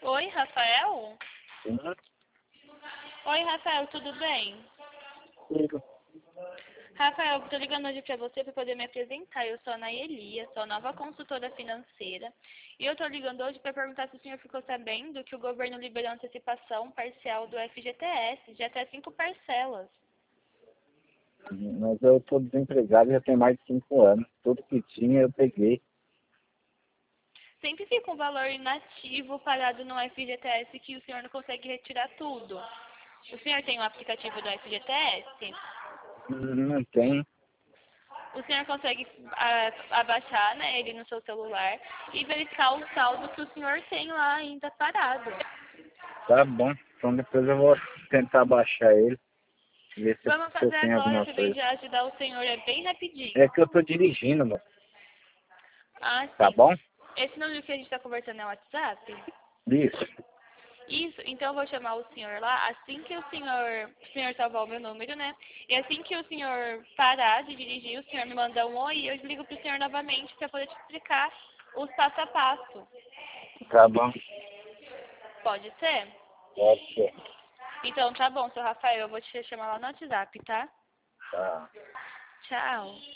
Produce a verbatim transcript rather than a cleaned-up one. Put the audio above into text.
Oi, Rafael? Sim. Oi, Rafael, tudo bem? Sim. Rafael, estou ligando hoje para você para poder me apresentar. Eu sou a Naelia, sou a nova consultora financeira. E eu estou ligando hoje para perguntar se o senhor ficou sabendo que o governo liberou antecipação parcial do F G T S, de até cinco parcelas. Mas eu estou desempregado já tem mais de cinco anos. Tudo que tinha eu peguei. Sempre fica um valor inativo parado no F G T S que o senhor não consegue retirar tudo. O senhor tem um aplicativo do F G T S? Não tem. O senhor consegue a, abaixar, né, ele no seu celular e verificar o saldo que o senhor tem lá ainda parado. Tá bom. Então depois eu vou tentar baixar ele. Ver se, Vamos se eu fazer tenho agora alguma para mim coisa. já ajudar o senhor, é bem rapidinho. É que eu tô dirigindo, mano. Ah, Tá sim. bom? Esse número que a gente está conversando é o WhatsApp? Isso. Isso, então eu vou chamar o senhor lá, assim que o senhor, o senhor salvar o meu número, né? E assim que o senhor parar de dirigir, o senhor me manda um oi e eu ligo pro senhor novamente para poder te explicar os passo a passo. Tá bom. Pode ser? Pode ser. Então tá bom, seu Rafael, eu vou te chamar lá no WhatsApp, tá? Tá. Tchau.